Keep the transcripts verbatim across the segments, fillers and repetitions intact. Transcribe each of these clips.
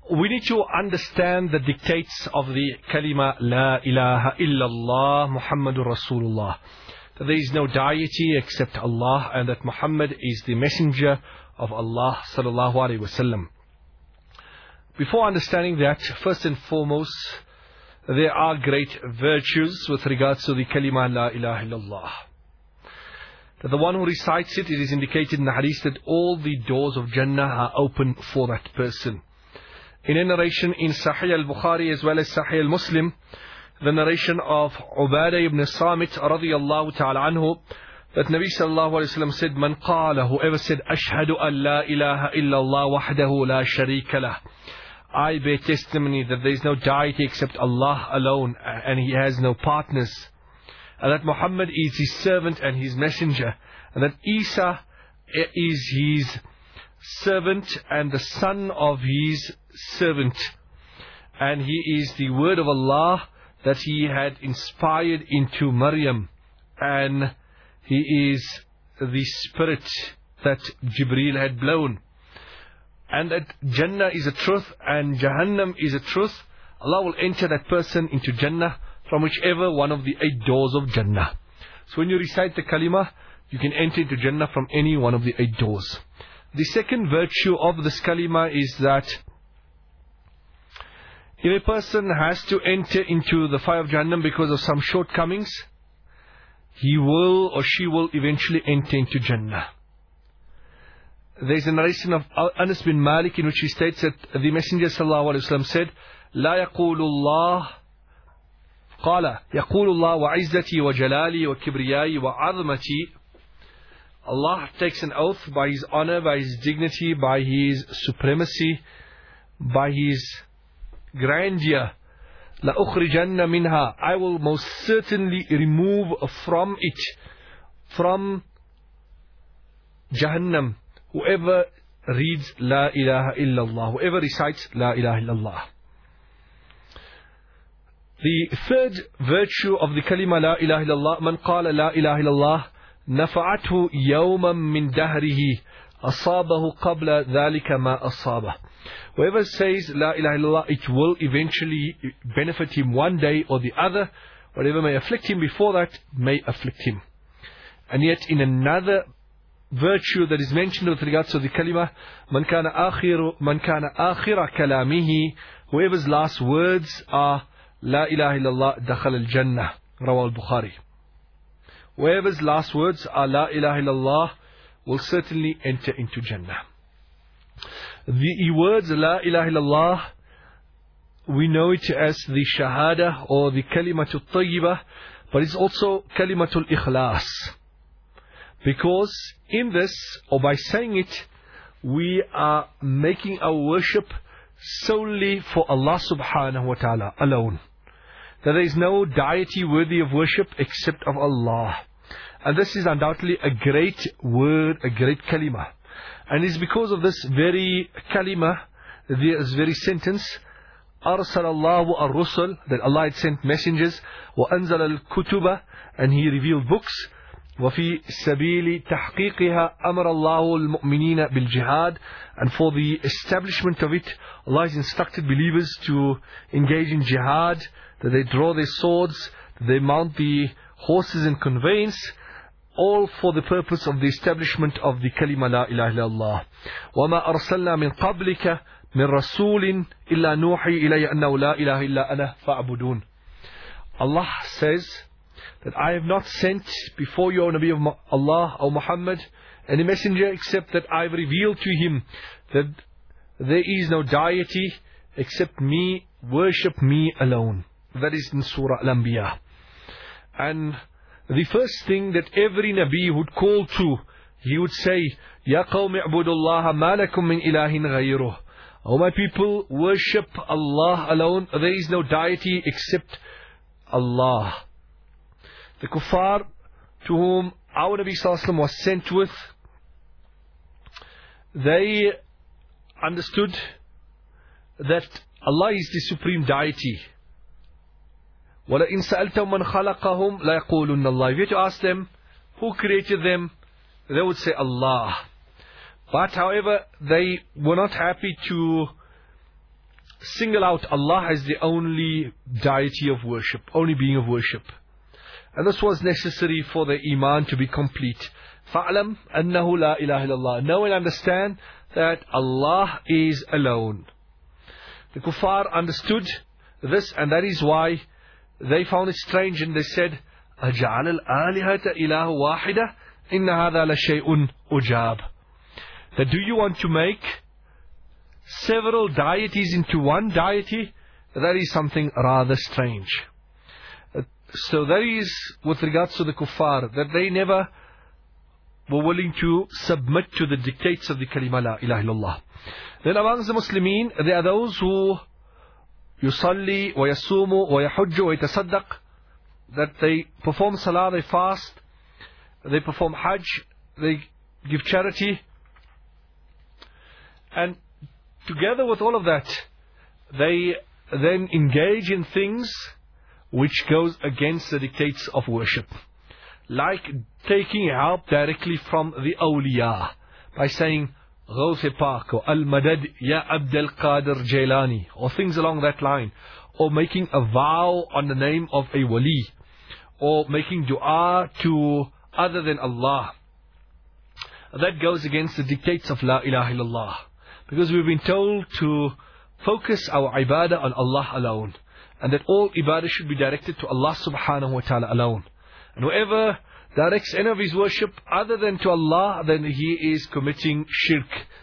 we need to understand the dictates of the kalima La ilaha illallah Muhammadur Rasulullah. That there is no deity except Allah, and that Muhammad is the messenger of Allah sallallahu alaihi wasallam. Before understanding that, first and foremost, there are great virtues with regards to the kalima La ilaha illallah. That the one who recites it, it is indicated in the hadith that all the doors of Jannah are open for that person. In a narration in Sahih al-Bukhari as well as Sahih al-Muslim, the narration of Ubadah ibn Samit radiyallahu ta'ala anhu, that Nabi sallallahu alayhi wa sallam said, Man qala, whoever said, Ashhadu an la ilaha illallah wahdahu la sharika lah. I bear testimony that there is no deity except Allah alone, and He has no partners. And that Muhammad is His servant and His messenger. And that Isa is His servant and the son of His servant. And He is the word of Allah that He had inspired into Maryam. And He is the spirit that Jibreel had blown. And that Jannah is a truth and Jahannam is a truth. Allah will enter that person into Jannah from whichever one of the eight doors of Jannah. So when you recite the kalima, you can enter into Jannah from any one of the eight doors. The second virtue of this kalima is that if a person has to enter into the fire of Jahannam because of some shortcomings, he will or she will eventually enter into Jannah. There is a narration of Anas bin Malik in which he states that the Messenger sallallahu alaihi wasallam said, لا يقول الله قال يقول الله وعزتي وجلالي وكبريائي وعظمتي. Allah takes an oath by His honor, by His dignity, by His supremacy, by His grandeur. لأخرجن منها, I will most certainly remove from it, from Jahannam, whoever reads La ilaha illallah, whoever recites La ilaha illallah. The third virtue of the kalima La ilaha illallah, man qala La ilaha illallah nafa'athu yawman min dahrihi asabahu qabla dhalika ma asabah. Whoever says La ilaha illallah, it will eventually benefit him one day or the other. Whatever may afflict him before that may afflict him. And yet in another virtue that is mentioned with regards to the kalima, man kana akhiru man kana akhira kalamihi, whoever's last words are La ilaha illallah dakhal al-jannah, Rawah al-Bukhari. Whoever's last words are La ilaha illallah will certainly enter into Jannah. The words La ilaha illallah, we know it as the shahada or the kalimatul tayyibah, but it's also kalimatul ikhlas. Because in this, or by saying it, we are making our worship solely for Allah subhanahu wa ta'ala alone. That there is no deity worthy of worship except of Allah. And this is undoubtedly a great word, a great kalima. And it's because of this very kalima, this very sentence, أرسل الله الرسل, that Allah had sent messengers, وأنزل الكتب, and He revealed books, وفي سبيل تحقيقها أمر الله المؤمنين بالجهاد, and for the establishment of it, Allah has instructed believers to engage in jihad, that they draw their swords, that they mount the horses and conveyance, all for the purpose of the establishment of the kalima La ilaha illallah. وَمَا أَرْسَلْنَا مِنْ قَبْلِكَ مِنْ رَسُولٍ إِلَّا نُوحِي إِلَيَّ أَنَّهُ لَا إِلَهَ إِلَّا أَنَا فَاعْبُدُونَ. Allah says that I have not sent before you, O Nabi of Allah, O Muhammad, any messenger except that I have revealed to him that there is no deity except me, worship me alone. That is in Surah Al-Anbiya. And the first thing that every Nabi would call to, he would say, Ya qawmi a'budullaha ma lakum min ilahin ghayruh. O my people, worship Allah alone. There is no deity except Allah. The kuffar to whom our Nabi Sallallahu Alaihi Wasallam was sent with, they understood that Allah is the supreme deity. وَلَئِنْ سَأَلْتَهُمْ مَنْ خَلَقَهُمْ لَيَقُولُنَّ اللَّهِ. If you had to ask them, who created them? They would say Allah. But however, they were not happy to single out Allah as the only deity of worship, only being of worship. And this was necessary for the iman to be complete. فَعْلَمْ أَنَّهُ لَا إِلَهَ إِلَّا اللَّهِ. Know and understand that Allah is alone. The kuffar understood this, and that is why they found it strange, and they said, أَجَعَلَ الْآلِهَةَ إِلَهُ وَاحِدَةً إِنَّ هَذَا لَشَيْءٌ أُجَابٌ. That do you want to make several deities into one deity? That is something rather strange. So that is with regards to the kuffar, that they never were willing to submit to the dictates of the kalima la ilaha illallah. Then amongst the Muslimin, there are those who yusalli wa yasumu wa yahujju wa yatasaddaq, that they perform salah, they fast, they perform hajj, they give charity, and together with all of that, they then engage in things which goes against the dictates of worship. Like taking help directly from the awliya by saying Ghawth Pak or Al-Madad Ya Abdul Qadir Jailani, or things along that line, or making a vow on the name of a wali, or making dua to other than Allah. That goes against the dictates of La ilaha illallah, because we've been told to focus our ibadah on Allah alone, and that all ibadah should be directed to Allah subhanahu wa ta'ala alone. And whoever directs any of his worship other than to Allah, then he is committing shirk.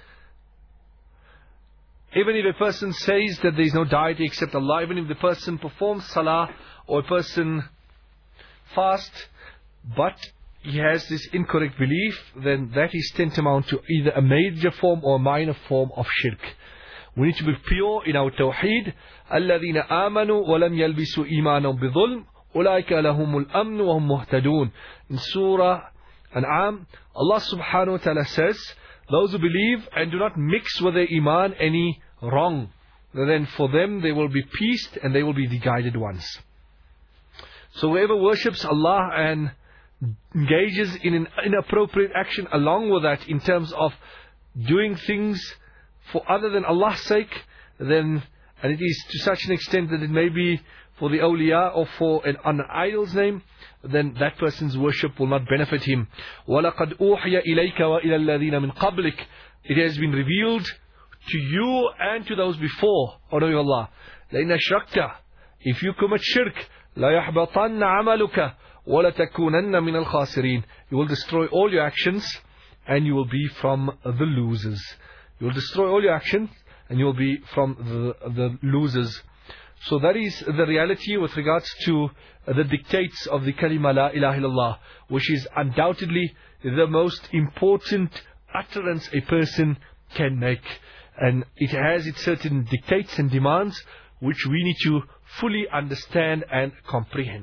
Even if a person says that there is no deity except Allah, even if the person performs salah or a person fasts, but he has this incorrect belief, then that is tantamount to either a major form or a minor form of shirk. We need to be pure in our tawheed. الَّذِينَ آمَنُوا وَلَمْ يَلْبِسُوا إِيمَانًا بِظُلْمٍ أُولَٰئِكَ لَهُمُ الْأَمْنُ وَهُمْ مُهْتَدُونَ. In Surah An'am, Allah subhanahu wa ta'ala says, those who believe and do not mix with their iman any wrong, then for them they will be peace and they will be the guided ones. So whoever worships Allah and engages in an inappropriate action along with that, in terms of doing things for other than Allah's sake, then, and it is to such an extent that it may be for the awliya or for an, an idol's name, then that person's worship will not benefit him. وَلَقَدْ أُوحِيَ إِلَيْكَ وَإِلَى الَّذِينَ مِنْ قَبْلِكَ. It has been revealed to you and to those before, O Nabi Allah, لَإِنَّ شَرَكْتَ, if you commit shirk, لَيَحْبَطَنَّ عَمَلُكَ وَلَتَكُونَنَّ مِنَ الْخَاسِرِينَ. You will destroy all your actions and you will be from the losers. You will destroy all your actions and you will be from the, the losers. So that is the reality with regards to the dictates of the kalima la ilaha illallah, which is undoubtedly the most important utterance a person can make. And it has its certain dictates and demands which we need to fully understand and comprehend.